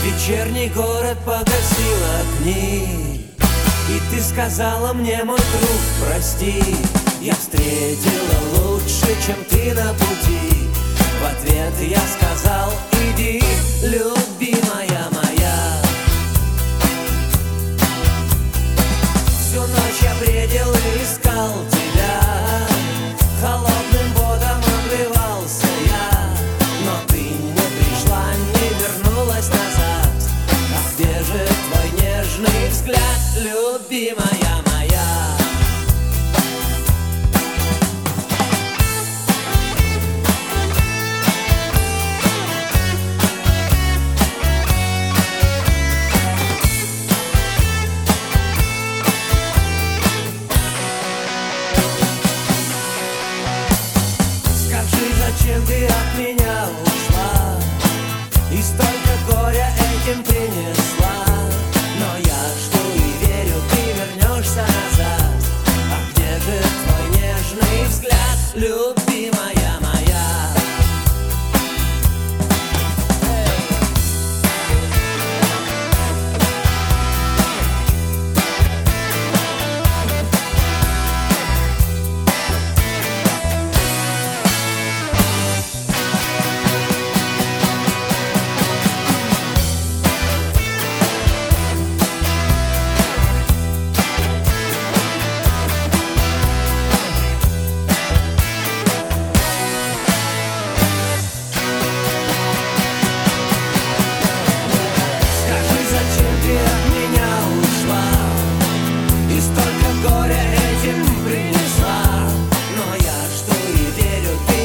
Вечерний город погасил огни, и ты сказала мне, мой друг, прости. Я встретила лучше, чем ты на пути. В ответ я сказал, иди, любимая моя. Всю ночь я бредил и искал тебя, холодным водом обливался я, но ты не пришла, не вернулась назад. А где же твой нежный взгляд, любимая моя? Зачем ты от меня ушла и столько горя этим принесла? Но я жду и верю, ты вернешься назад. А где же твой нежный взгляд, любимая моя?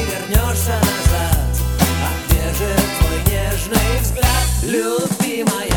Любимая.